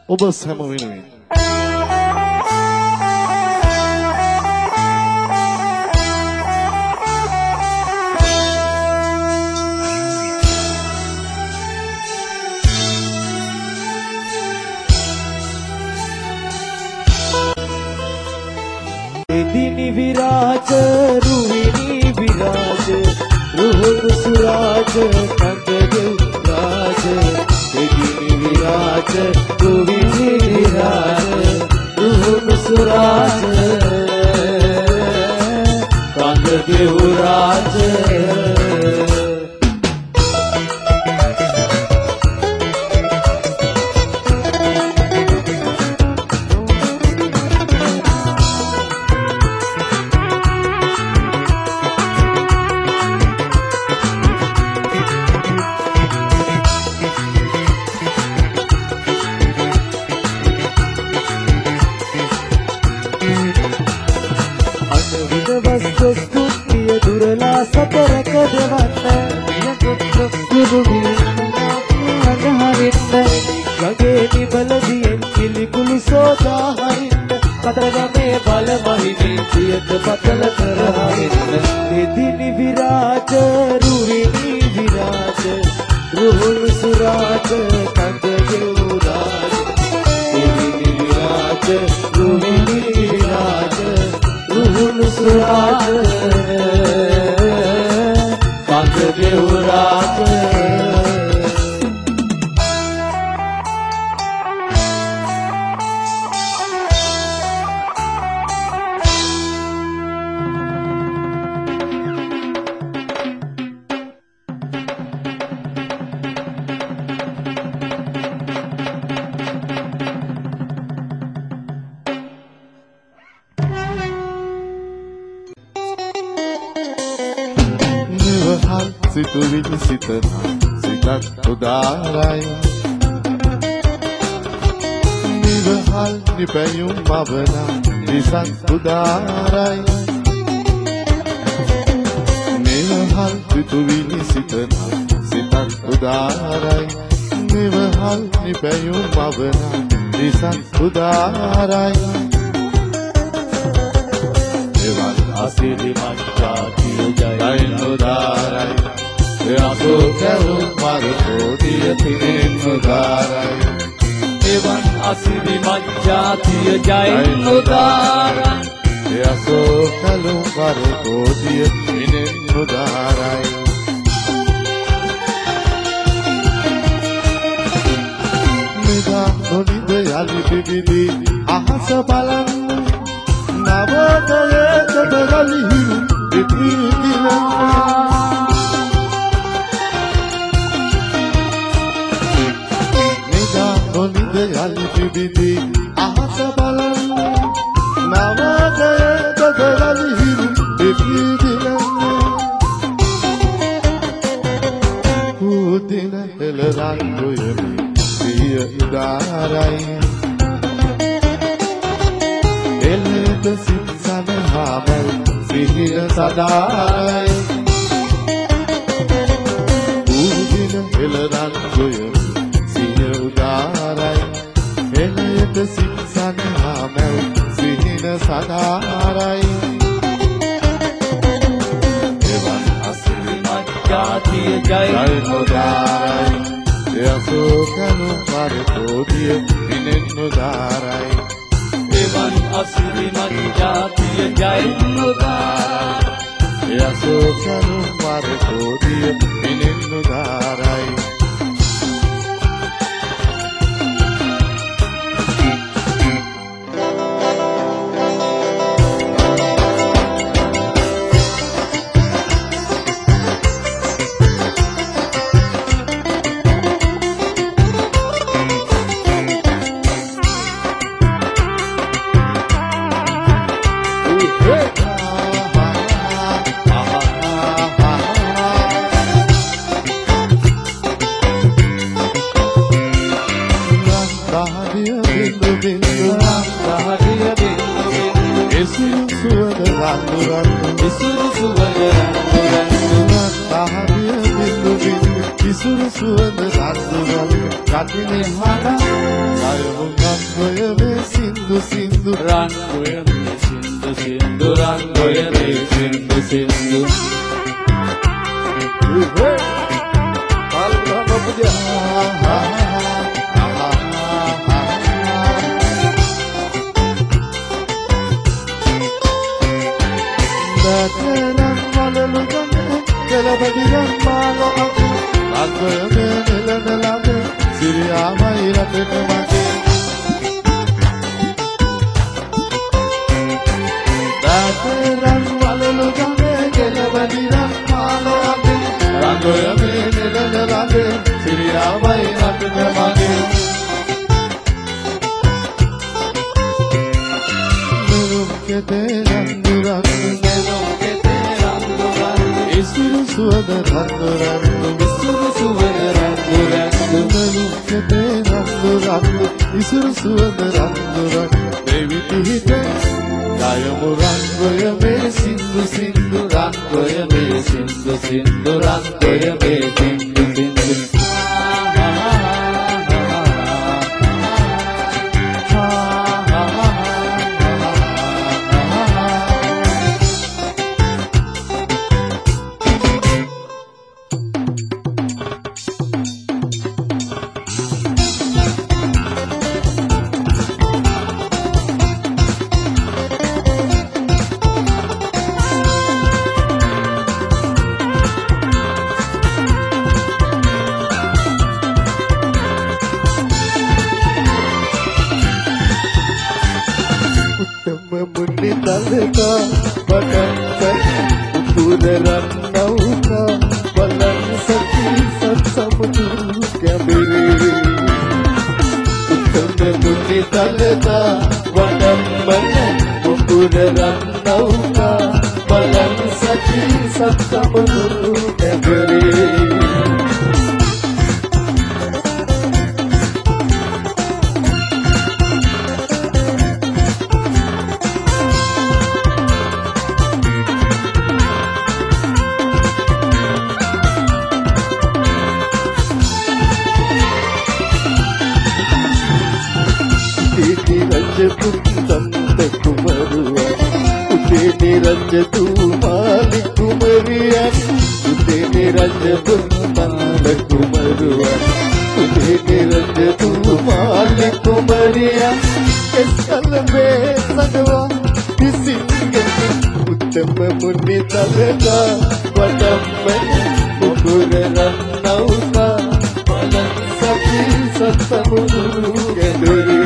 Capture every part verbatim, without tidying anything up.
ඔබ සැම වෙනුවෙන් එදිනි විරාජ රුවිනි විරාජ රුහුණු සුරාජ කඳගෙල් රාජ එදිනි විරාජ රුවිනි විරාජ රුහුණු සුරාජ කඳගෙල් රාජ එදිනි විරාජ රුවිනි විරාජ රුහුණු සුරාජ කඳගෙල් රාජ එදිනි විරාජ රුවිනි විරාජ රුහුණු සුරාජ කඳගෙල් රාජ සිතුවිලි සිතන සිතක් උදාරයි නිවහල් නිපැයුම් මවන නිසක් උදාරයි නිවහල් සිතුවිලි සිතන සිතක් උදාරයි නිවහල් නිපැයුම් මවන නිසක් උදාරයි එවන් අසිරිමත් ජාතිය ජයන් උදාරයි අසෝකලු මරකෝටිය තිනෙන් උදාරයි එවන් අසිරිමත් ජාතිය ජයන් උදාරයි අසෝකලු මරකෝටිය තිනෙන් උදාරයි නිදා නොනිද යලි පිබිදි අහස බලන්න නවෝදයේ තබගලි හිරු පිපිදිනවා යලි පිබිදි අහස බලන්න නවෝදයේ තබගලි හිරු පිපිදිනවා කුදින හෙළරන් ගොයමි සිය උදාරයි එළෙත සිත් සනහාමල් සිහින සදායි කුදින හෙළරන් ගොයමි සිය උදාරයි එළෙත සිත් සනහාමල් සිහින සදාරයි එවන් අසිරිමත් ජාතිය ජයන් උදාරයි යසෝකලු මරකෝටිය තිනෙන් උදාරයි එවන් අසිරිමත් ජාතිය Jayan උදාරයි යසෝකලු මරකෝටිය තිනෙන් උදාරයි Isuru suwanda sanduran katinin mana sayo වදන මගේ දාතරන් වලලු ගමේ ගෙලවදිරන් මාලාවේ රංගොය මේ නෙලන රඟේ සිරියාවයි නටන මගේ නුරුම් කෙතේ රංගුරන් නෙලොම් කෙතේ රංගුරන් ඉසුරු සුවද රංගුරන් ඉසුරු සුවද රංගුරන් නුරුම් කෙතේ රංගුරන් ඉසුරු සුවද රංගුරන් දෙවිති හිතේ Dayamu rangoya me sindu sindu rangoya me sindu sindu rangoya me sindu sindu Dalka badangka uturan nauka balan sati sat samudru kabiri uttama muni dalka badamman uturan nauka balan sati sat samudru kabiri Rajatu Malik Kumarian Udene Rajatu Malik Kumarian Udene Rajatu Malik Kumarian Eskalme Sadwa Disingan Uttama Muni Talaka Vadamman Mukuran Nauka Balan Sati Satamuru Genduri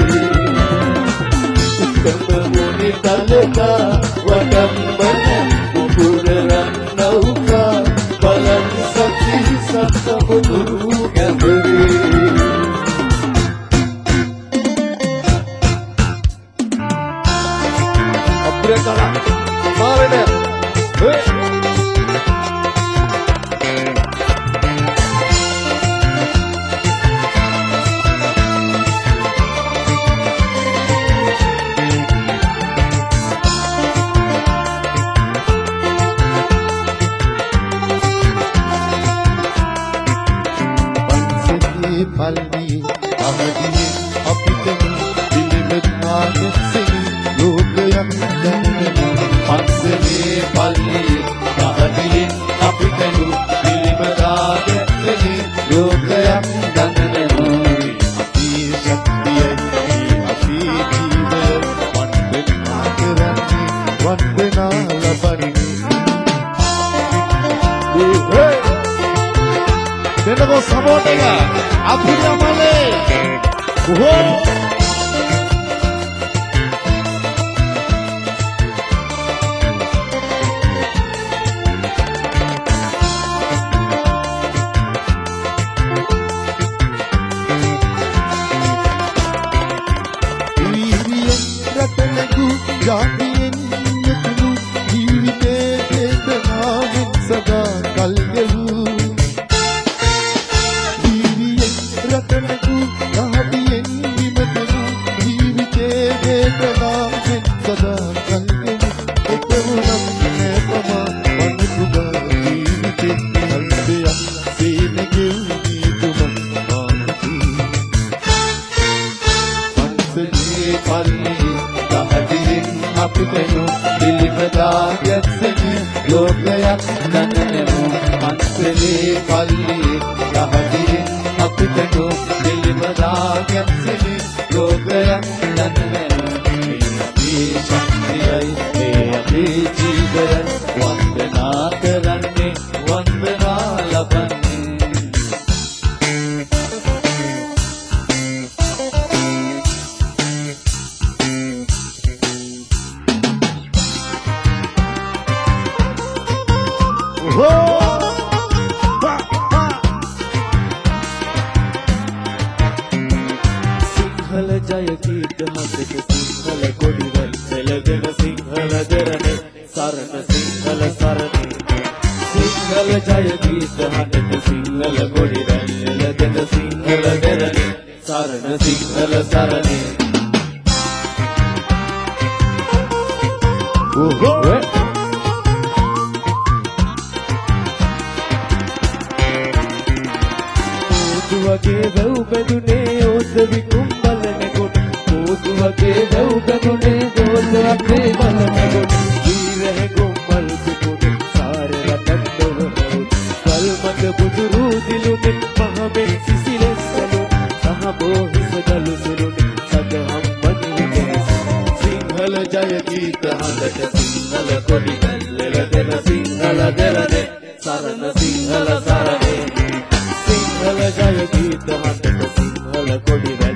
Uttama Muni Talaka Wadamman ukuran nauka balan sati satamuduru ganduri Abrekala Marene Hey Palli amadi apitanu dilimetnaage sini lokayak danna pansale palli amadi apitanu dilimetnaage sini lokayak danna api shaktiyai api jeeva vanna karani vanna labani hey Tenemos sabotega Apunya male Whoa Iriyan ratanagu Jamiyan yatunu Jivite vedanamin sada kalgalu Ratanaku kahadiyen vimatanu jivite vedanamin sada kalgalu ekavunam nepama manukuga jivite albeya senegil nituman manuku pansale palli kahadiyen apitanu dilipadayatsani lokayak dananemu pansale palli kahadiyen apitanu dilipadayatsani lokayak dananemu api shaktiyai api jeevayan vandana karanne vandana labane Sinhala ජය ගීත හදට සිංහල කොඩි වැල්සලගෙන සිංහල දෙරනේ සරණ සිංහල සරණේ සිංහල ජය ගීත හදට සිංහල කොඩි වැල්සලගෙන සිංහල දෙරනේ සරණ සිංහල සරණේ ඕහෝ වගේ වැව් බැඳුනේ ඕත විකුම් බලන කොට පොදු වගේ වැව් බැඳුනේ දෝත වගේ බලන කොට ඊරහ ගොම්මල් සුපුට සාර රටක් දොරවුත් කල් මත බුදුරු දිලුනේ මහමෙන් සිසිලස්සලු සහ බෝහිස ගලු සුරුනේ සදහම් මනිනේ සිංහල ජය ගීත හදට සිංහල කොඩි වැල්ලල දෙන සිංහල දෙරනේ සරණ සිංහල සරණේ සිංහල ජය ගීත හදට සිංහල කොඩි